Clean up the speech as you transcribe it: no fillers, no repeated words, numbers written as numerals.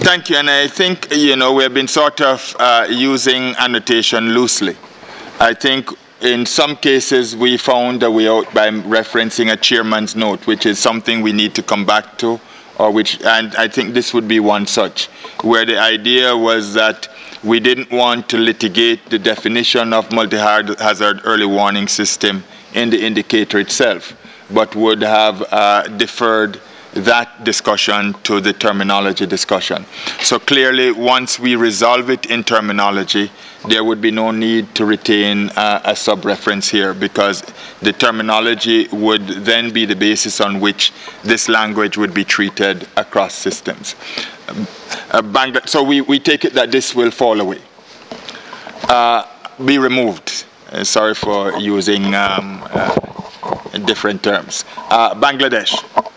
Thank you, and I think, we've been sort of using annotation loosely. I think in some cases we found a way out by referencing a chairman's note, which is something we need to come back to, and I think this would be one such, where the idea was that we didn't want to litigate the definition of multi-hazard early warning system in the indicator itself, but would have deferred that discussion to the terminology discussion. So clearly, once we resolve it in terminology, there would be no need to retain a sub-reference here, because the terminology would then be the basis on which this language would be treated across systems. So we take it that this will fall away, be removed. Sorry for using different terms. Bangladesh.